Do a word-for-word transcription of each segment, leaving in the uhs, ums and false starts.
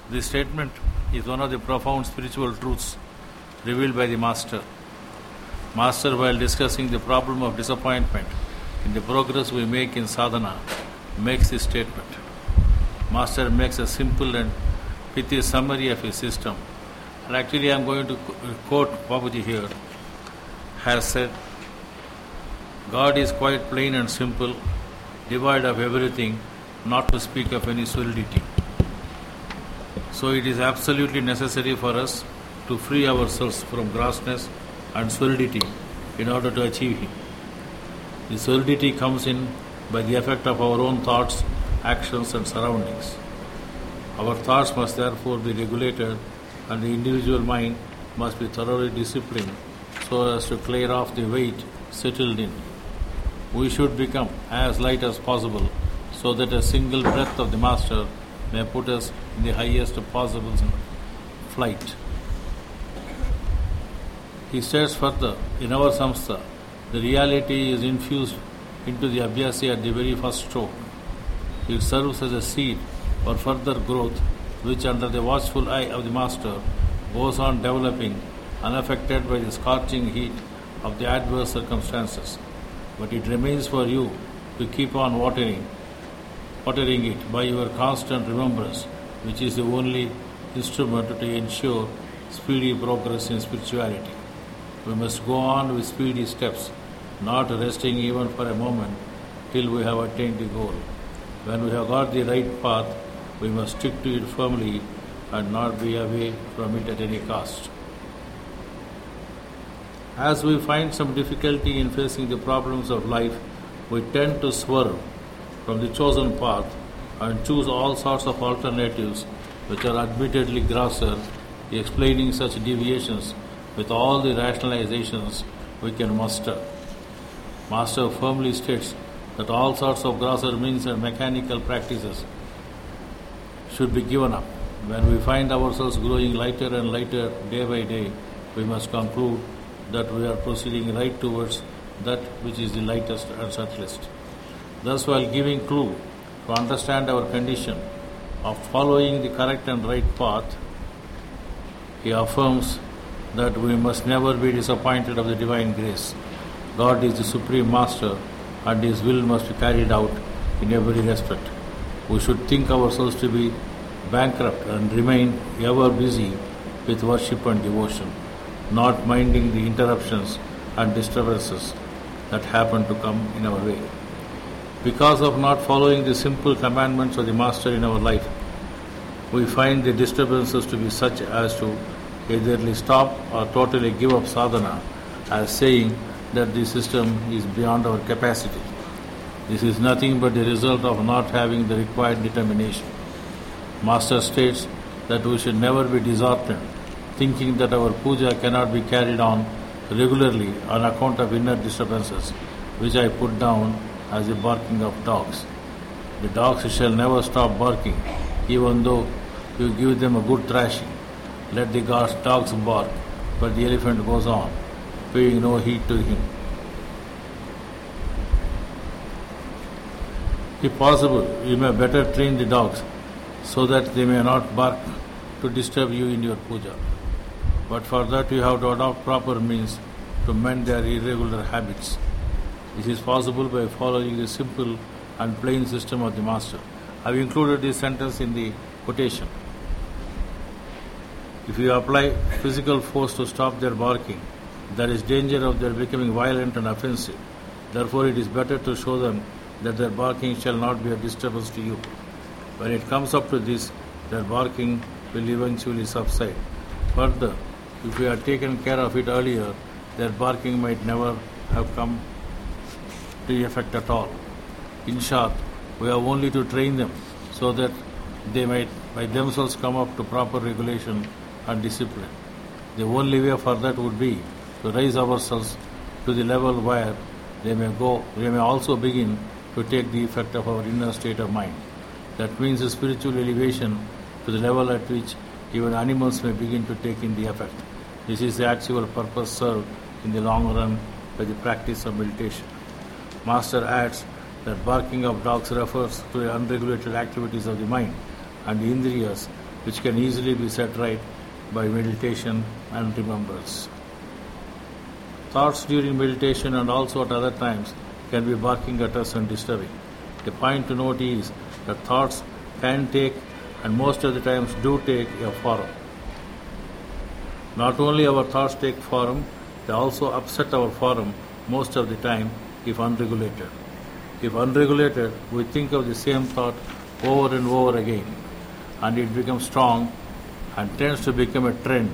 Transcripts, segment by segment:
This statement is one of the profound spiritual truths revealed by the Master. Master, while discussing the problem of disappointment in the progress we make in sadhana, makes this statement. Master makes a simple and pithy summary of his system. And actually I am going to quote Babaji here, has said, God is quite plain and simple, devoid of everything, not to speak of any solidity. So it is absolutely necessary for us to free ourselves from grossness and solidity in order to achieve Him. The solidity comes in by the effect of our own thoughts, actions and surroundings. Our thoughts must therefore be regulated and the individual mind must be thoroughly disciplined so as to clear off the weight settled in. We should become as light as possible so that a single breath of the Master may put us in the highest possible flight. He states further, in our samstha, the reality is infused into the abhyasi at the very first stroke. It serves as a seed for further growth, which under the watchful eye of the Master goes on developing, unaffected by the scorching heat of the adverse circumstances. But it remains for you to keep on watering, watering it by your constant remembrance, which is the only instrument to ensure speedy progress in spirituality. We must go on with speedy steps, not resting even for a moment till we have attained the goal. When we have got the right path, we must stick to it firmly and not be away from it at any cost. As we find some difficulty in facing the problems of life, we tend to swerve from the chosen path and choose all sorts of alternatives which are admittedly grosser, explaining such deviations with all the rationalizations we can muster. Master firmly states that all sorts of grosser means and mechanical practices should be given up. When we find ourselves growing lighter and lighter day by day, we must conclude that we are proceeding right towards that which is the lightest and subtlest. Thus, while giving clue to understand our condition of following the correct and right path, he affirms that we must never be disappointed of the divine grace. God is the Supreme Master and His will must be carried out in every respect. We should think ourselves to be bankrupt and remain ever busy with worship and devotion, not minding the interruptions and disturbances that happen to come in our way. Because of not following the simple commandments of the Master in our life, we find the disturbances to be such as to either stop or totally give up sadhana, as saying that the system is beyond our capacity. This is nothing but the result of not having the required determination. Master states that we should never be disheartened, thinking that our puja cannot be carried on regularly on account of inner disturbances, which I put down as the barking of dogs. The dogs shall never stop barking, even though you give them a good thrashing. Let the dogs bark, but the elephant goes on, paying no heed to him. If possible, you may better train the dogs so that they may not bark to disturb you in your puja. But for that you have to adopt proper means to mend their irregular habits. This is possible by following the simple and plain system of the Master. I have included this sentence in the quotation. If you apply physical force to stop their barking, there is danger of their becoming violent and offensive. Therefore, it is better to show them that their barking shall not be a disturbance to you. When it comes up to this, their barking will eventually subside. Further, if we had taken care of it earlier, their barking might never have come to effect at all. In short, we have only to train them so that they might by themselves come up to proper regulation and discipline. The only way for that would be to raise ourselves to the level where they may go, they may also begin to take the effect of our inner state of mind. That means a spiritual elevation to the level at which even animals may begin to take in the effect. This is the actual purpose served in the long run by the practice of meditation. Master adds that barking of dogs refers to the unregulated activities of the mind and the indriyas which can easily be set right by meditation and remembrance. Thoughts during meditation and also at other times can be barking at us and disturbing. The point to note is that thoughts can take, and most of the times do take, a form. Not only our thoughts take form, they also upset our form most of the time if unregulated. If unregulated, we think of the same thought over and over again, and it becomes strong and tends to become a trend.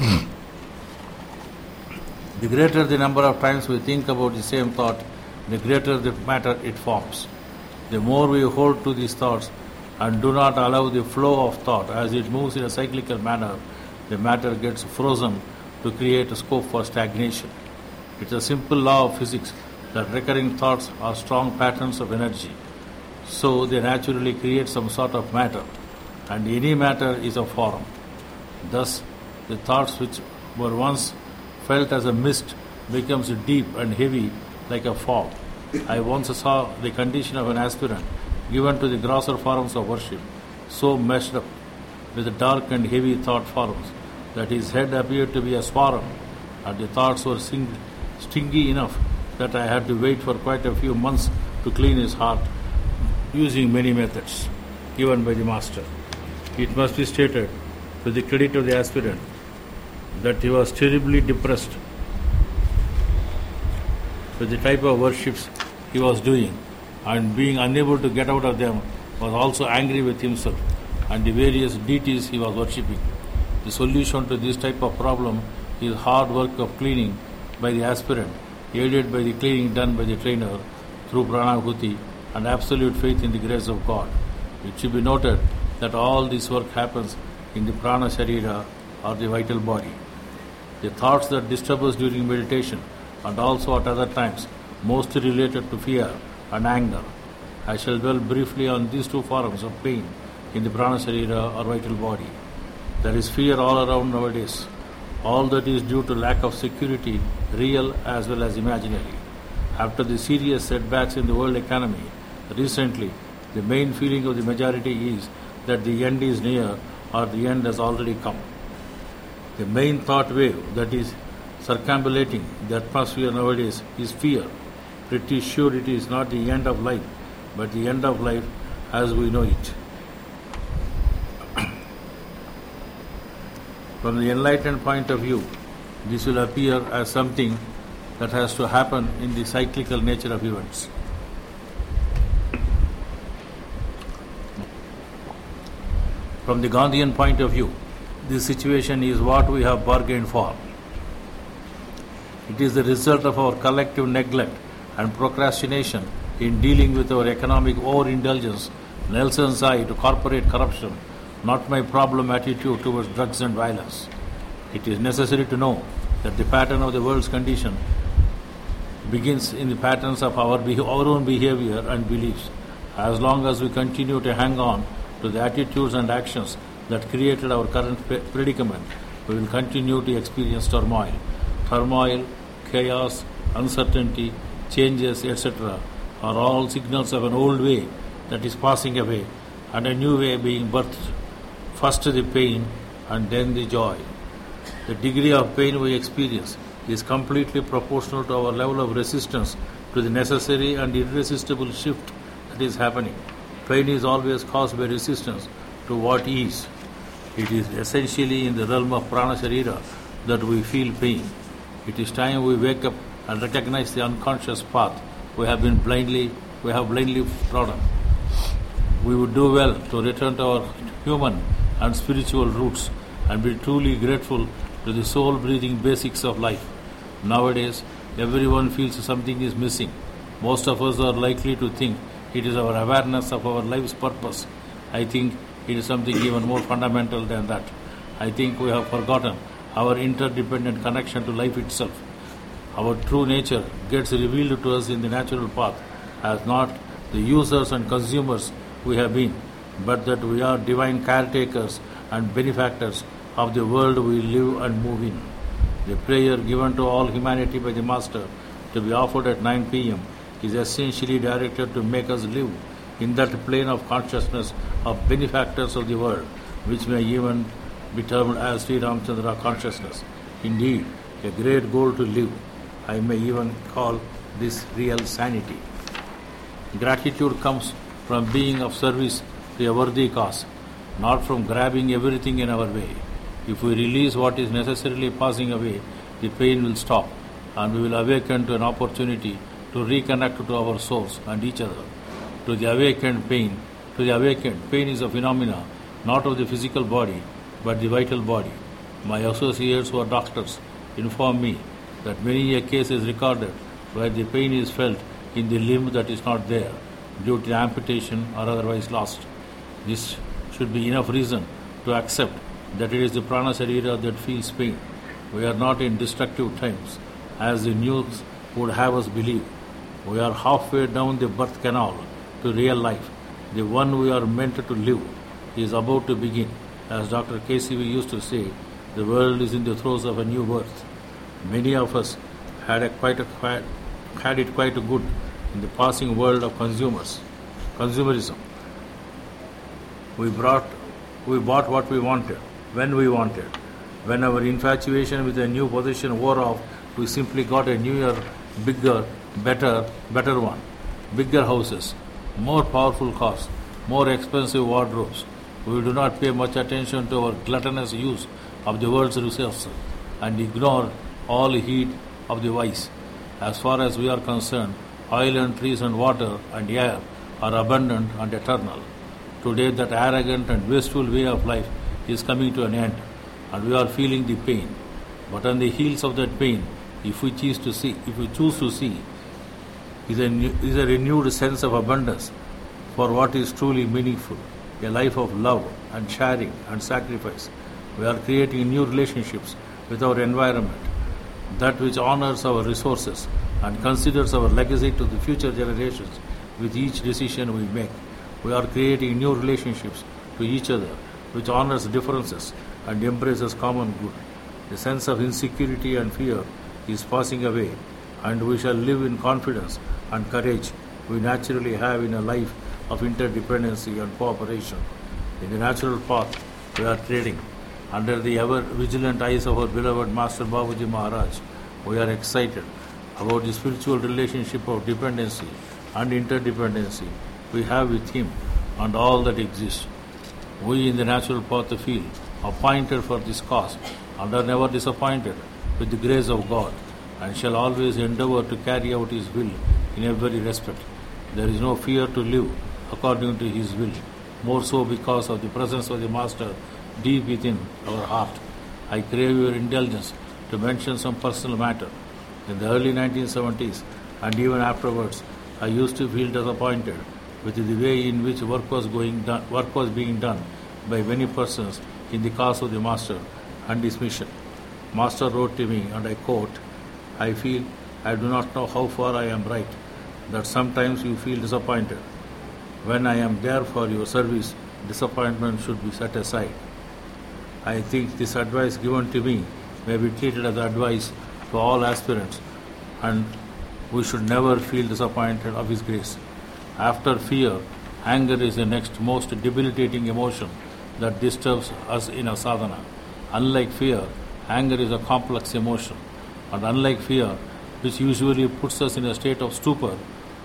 The greater the number of times we think about the same thought, the greater the matter it forms. The more we hold to these thoughts and do not allow the flow of thought as it moves in a cyclical manner, the matter gets frozen to create a scope for stagnation. It's a simple law of physics that recurring thoughts are strong patterns of energy. So they naturally create some sort of matter, and any matter is a form. Thus, the thoughts which were once felt as a mist becomes deep and heavy like a fog. I once saw the condition of an aspirant given to the grosser forms of worship, so meshed up with the dark and heavy thought forms that his head appeared to be a swarm, and the thoughts were sing- stingy enough that I had to wait for quite a few months to clean his heart, using many methods given by the master. It must be stated, to the credit of the aspirant, that he was terribly depressed with the type of worships he was doing, and being unable to get out of them, was also angry with himself and the various deities he was worshipping. The solution to this type of problem is hard work of cleaning by the aspirant, aided by the cleaning done by the trainer through pranahuti and absolute faith in the grace of God. It should be noted that all this work happens in the prana sharira, or the vital body. The thoughts that disturb us during meditation and also at other times, mostly related to fear and anger. I shall dwell briefly on these two forms of pain in the prana sharira, or vital body. There is fear all around nowadays. All that is due to lack of security, real as well as imaginary. After the serious setbacks in the world economy recently, the main feeling of the majority is that the end is near, or the end has already come. The main thought wave that is circumambulating the atmosphere nowadays is fear. Pretty sure it is not the end of life, but the end of life as we know it. From the enlightened point of view, this will appear as something that has to happen in the cyclical nature of events. From the Gandhian point of view, this situation is what we have bargained for. It is the result of our collective neglect and procrastination in dealing with our economic overindulgence, Nelson's eye to corporate corruption, not my problem attitude towards drugs and violence. It is necessary to know that the pattern of the world's condition begins in the patterns of our, be- our own behavior and beliefs. As long as we continue to hang on to the attitudes and actions that created our current pe- predicament, we will continue to experience turmoil. Turmoil, chaos, uncertainty, changes, et cetera are all signals of an old way that is passing away and a new way being birthed. First the pain and then the joy. The degree of pain we experience is completely proportional to our level of resistance to the necessary and irresistible shift that is happening. Pain is always caused by resistance to what is. It is essentially in the realm of prana sharira that we feel pain. It is time we wake up and recognize the unconscious path we have been blindly, we have blindly trodden. We would do well to return to our human and spiritual roots and be truly grateful to the soul-breathing basics of life. Nowadays, everyone feels something is missing. Most of us are likely to think it is our awareness of our life's purpose. I think it is something even more fundamental than that. I think we have forgotten our interdependent connection to life itself. Our true nature gets revealed to us in the natural path as not the users and consumers we have been, but that we are divine caretakers and benefactors of the world we live and move in. The prayer given to all humanity by the Master to be offered at nine p.m. is essentially directed to make us live in that plane of consciousness of benefactors of the world, which may even be termed as Sri Ramchandra consciousness. Indeed, a great goal to live. I may even call this real sanity. Gratitude comes from being of service to a worthy cause, not from grabbing everything in our way. If we release what is necessarily passing away, the pain will stop, and we will awaken to an opportunity to reconnect to our source and each other. To the awakened pain, to the awakened, pain is a phenomena not of the physical body, but the vital body. My associates who are doctors inform me that many a case is recorded where the pain is felt in the limb that is not there due to amputation or otherwise lost. This should be enough reason to accept that it is the prana sarira that feels pain. We are not in destructive times, as the news would have us believe. We are halfway down the birth canal to real life. The one we are meant to live is about to begin. As Doctor K C V used to say, the world is in the throes of a new birth. Many of us had, a quite a, had it quite good in the passing world of consumers, consumerism. We brought, we bought what we wanted, when we wanted. When our infatuation with a new possession wore off, we simply got a newer, bigger, better, better one. Bigger houses, more powerful cars, more expensive wardrobes. We do not pay much attention to our gluttonous use of the world's resources and ignore all heed of the wise. As far as we are concerned, oil and trees and water and air are abundant and eternal. Today that arrogant and wasteful way of life is coming to an end, and we are feeling the pain. But on the heels of that pain, if we choose to see, if we choose to see, is a, new, is a renewed sense of abundance for what is truly meaningful, a life of love and sharing and sacrifice. We are creating new relationships with our environment, that which honors our resources and considers our legacy to the future generations with each decision we make. We are creating new relationships to each other, which honors differences and embraces common good. The sense of insecurity and fear is passing away, and we shall live in confidence and courage we naturally have in a life of interdependency and cooperation. In the natural path we are treading, under the ever-vigilant eyes of our beloved Master Babaji Maharaj, we are excited about the spiritual relationship of dependency and interdependency we have with Him and all that exists. We in the natural path feel appointed for this cause and are never disappointed with the grace of God, and shall always endeavour to carry out His will in every respect. There is no fear to live according to His will, more so because of the presence of the Master deep within our heart. I crave your indulgence to mention some personal matter. In the early nineteen seventies and even afterwards, I used to feel disappointed with the way in which work was going done, work was being done by many persons in the cause of the Master and His mission. Master wrote to me, and I quote, "I feel I do not know how far I am right, that sometimes you feel disappointed. When I am there for your service, disappointment should be set aside." I think this advice given to me may be treated as advice to all aspirants, and we should never feel disappointed of His grace. After fear, anger is the next most debilitating emotion that disturbs us in a sadhana. Unlike fear, anger is a complex emotion, and unlike fear, which usually puts us in a state of stupor,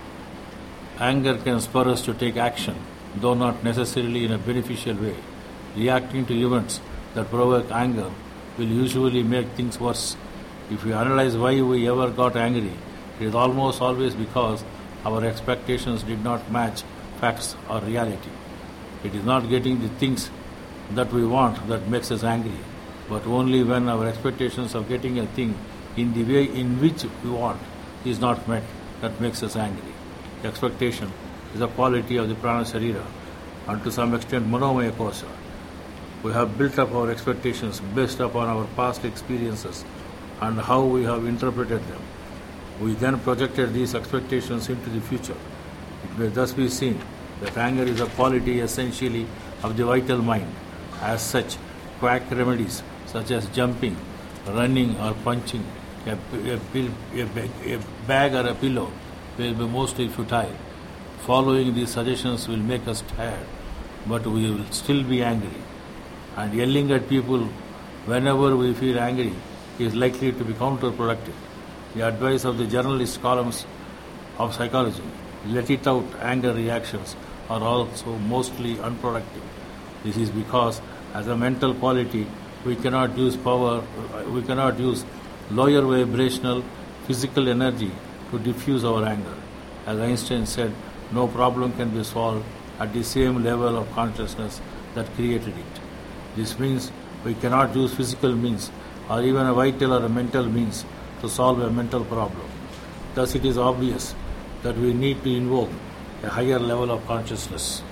anger can spur us to take action, though not necessarily in a beneficial way. Reacting to events that provoke anger will usually make things worse. If we analyze why we ever got angry, it is almost always because our expectations did not match facts or reality. It is not getting the things that we want that makes us angry, but only when our expectations of getting a thing in the way in which we want is not met that makes us angry. Expectation is a quality of the prana sarira and to some extent manomaya kosha. We have built up our expectations based upon our past experiences and how we have interpreted them. We then projected these expectations into the future. It may thus be seen that anger is a quality essentially of the vital mind. As such, quack remedies such as jumping, running or punching a, a, a, a bag or a pillow will be mostly futile. Following these suggestions will make us tired, but we will still be angry. And yelling at people whenever we feel angry is likely to be counterproductive. The advice of the journalist columns of psychology, let it out anger reactions, are also mostly unproductive. This is because as a mental quality we cannot use power, we cannot use lower vibrational physical energy to diffuse our anger. As Einstein said, no problem can be solved at the same level of consciousness that created it. This means we cannot use physical means or even a vital or a mental means to solve a mental problem. Thus it is obvious that we need to invoke a higher level of consciousness.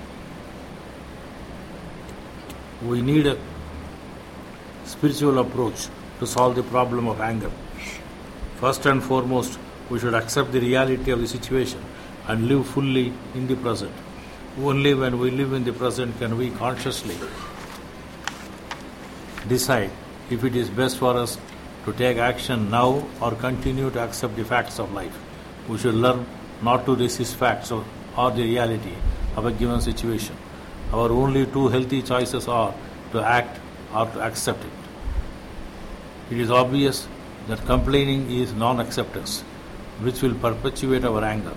We need a spiritual approach to solve the problem of anger. First and foremost, we should accept the reality of the situation and live fully in the present. Only when we live in the present can we consciously decide if it is best for us to take action now or continue to accept the facts of life. We should learn not to resist facts or, or the reality of a given situation. Our only two healthy choices are to act or to accept it. It is obvious that complaining is non-acceptance, which will perpetuate our anger.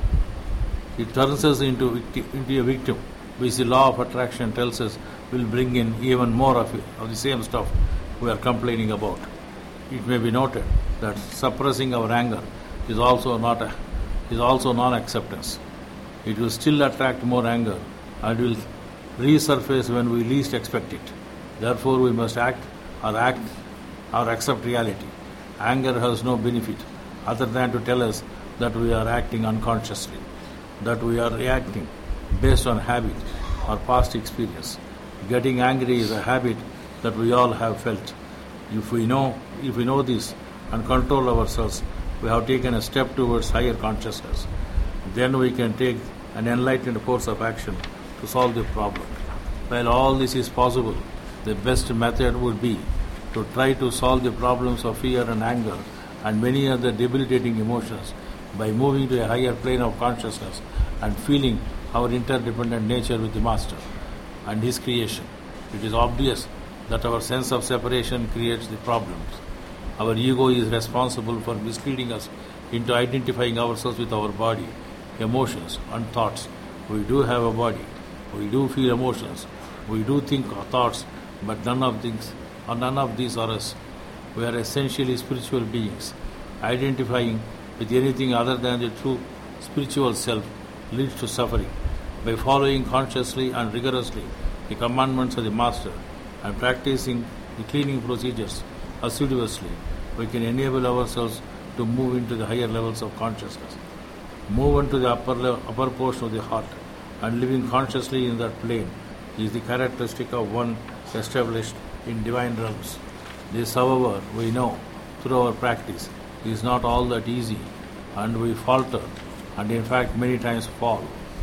It turns us into, into a victim, which the law of attraction tells us will bring in even more of, it, of the same stuff we are complaining about. It may be noted that suppressing our anger is also not a, is also non-acceptance. It will still attract more anger and will resurface when we least expect it. Therefore, we must act or act or accept reality. Anger has no benefit other than to tell us that we are acting unconsciously, that we are reacting based on habit or past experience. Getting angry is a habit that we all have felt. If we know, if we know this and control ourselves, we have taken a step towards higher consciousness. Then we can take an enlightened course of action to solve the problem. While all this is possible, the best method would be to try to solve the problems of fear and anger and many other debilitating emotions by moving to a higher plane of consciousness and feeling our interdependent nature with the Master and His creation. It is obvious that our sense of separation creates the problems. Our ego is responsible for misleading us into identifying ourselves with our body, emotions and thoughts. We do have a body, we do feel emotions, we do think thoughts, but none of things or none of these are us. We are essentially spiritual beings. Identifying with anything other than the true spiritual self leads to suffering. By following consciously and rigorously the commandments of the Master and practicing the cleaning procedures assiduously, we can enable ourselves to move into the higher levels of consciousness. Move into the upper, level, upper portion of the heart, and living consciously in that plane is the characteristic of one established in divine realms. This, however, we know through our practice is not all that easy, and we falter and in fact many times fall.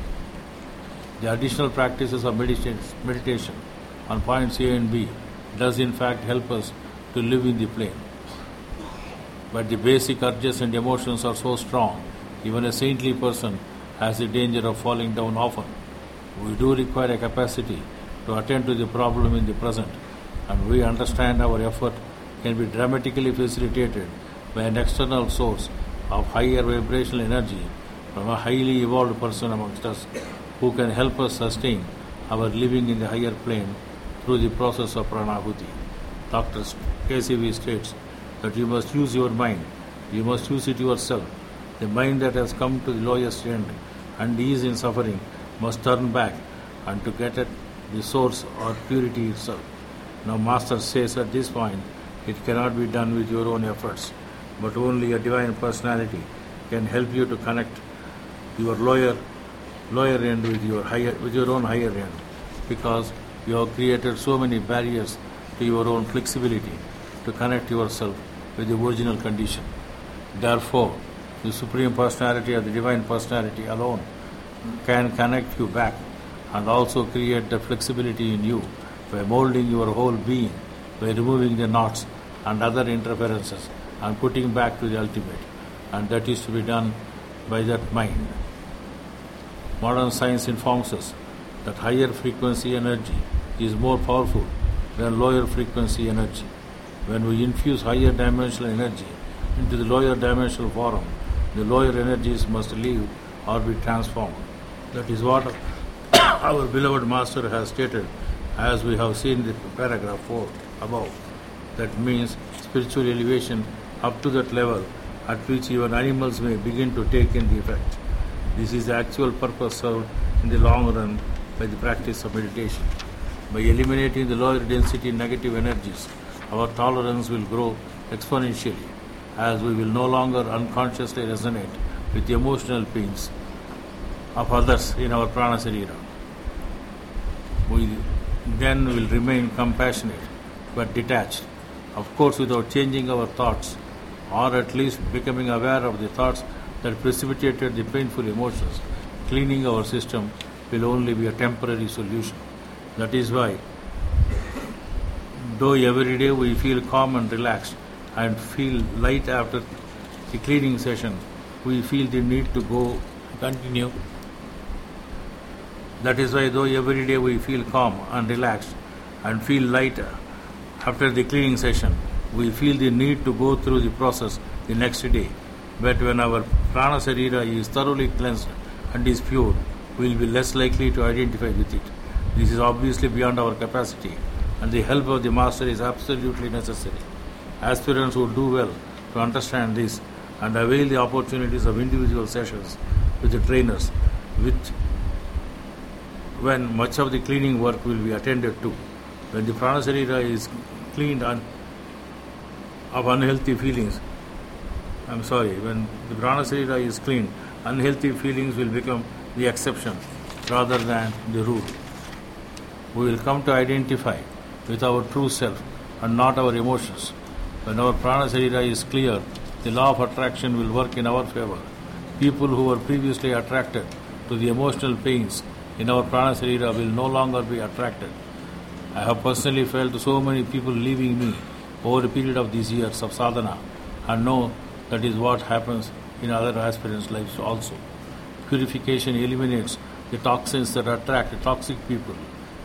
The additional practices of meditation on points A and B does in fact help us to live in the plane. But the basic urges and emotions are so strong, even a saintly person has the danger of falling down often. We do require a capacity to attend to the problem in the present, and we understand our effort can be dramatically facilitated by an external source of higher vibrational energy from a highly evolved person amongst us who can help us sustain our living in the higher plane through the process of pranahuti. Doctor K C V states that you must use your mind, you must use it yourself. The mind that has come to the lowest end and is in suffering must turn back and to get at the source or purity itself. Now Master says at this point, it cannot be done with your own efforts, but only a divine personality can help you to connect your lower lower end with your higher with your own higher end, because you have created so many barriers to your own flexibility to connect yourself with the original condition. Therefore, the Supreme Personality or the Divine Personality alone can connect you back and also create the flexibility in you by molding your whole being, by removing the knots and other interferences and putting back to the ultimate. And that is to be done by that mind. Modern science informs us that higher frequency energy is more powerful than lower frequency energy. When we infuse higher dimensional energy into the lower dimensional form, the lower energies must leave or be transformed. That is what our beloved Master has stated, as we have seen in paragraph four above. That means spiritual elevation up to that level at which even animals may begin to take in the effect. This is the actual purpose served in the long run by the practice of meditation. By eliminating the lower density negative energies, our tolerance will grow exponentially, as we will no longer unconsciously resonate with the emotional pains of others in our prana sarira. We then will remain compassionate but detached, of course without changing our thoughts, or at least becoming aware of the thoughts that precipitated the painful emotions. Cleaning our system will only be a temporary solution. That is why, though every day we feel calm and relaxed and feel light after the cleaning session, we feel the need to go continue. That is why, though every day we feel calm and relaxed and feel light after the cleaning session, we feel the need to go through the process the next day. But when our prana sarira is thoroughly cleansed and is pure, we will be less likely to identify with it. This is obviously beyond our capacity, and the help of the Master is absolutely necessary. Aspirants would do well to understand this and avail the opportunities of individual sessions with the trainers, which when much of the cleaning work will be attended to. When the prana sarira is cleaned un- of unhealthy feelings, I'm sorry, when the prana sarira is cleaned, unhealthy feelings will become the exception rather than the rule. We will come to identify with our true self and not our emotions. When our prana sarira is clear, the law of attraction will work in our favor. People who were previously attracted to the emotional pains in our prana sarira will no longer be attracted. I have personally felt so many people leaving me over a period of these years of sadhana, and know that is what happens in other aspirants' lives also. Purification eliminates the toxins that attract toxic people.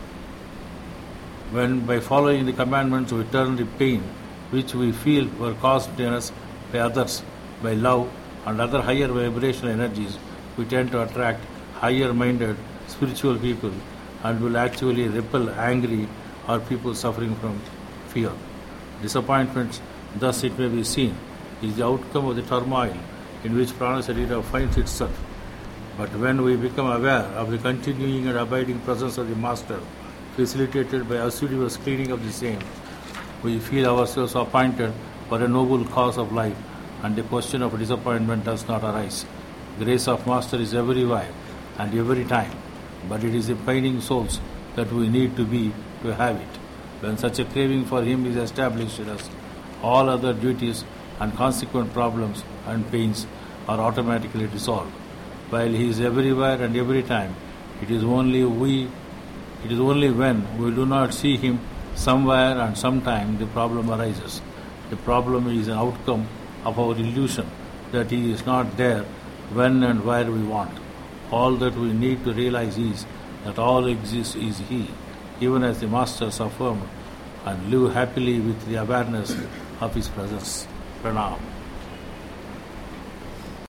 When by following the commandments we turn the pain which we feel were caused in us by others, by love and other higher vibrational energies, we tend to attract higher-minded spiritual people and will actually repel angry or people suffering from fear. Disappointments, thus it may be seen, is the outcome of the turmoil in which prana sarira finds itself. But when we become aware of the continuing and abiding presence of the Master, facilitated by assiduous cleaning of the same, we feel ourselves appointed for a noble cause of life, and the question of disappointment does not arise. Grace of Master is everywhere and every time, but it is the pining souls that we need to be to have it. When such a craving for Him is established in us, all other duties and consequent problems and pains are automatically dissolved. While He is everywhere and every time, it is only we, it is only when we do not see Him somewhere and sometime the problem arises. The problem is an outcome of our illusion that He is not there when and where we want. All that we need to realize is that all exists is He, even as the Masters affirmed, and live happily with the awareness of His presence. Pranam.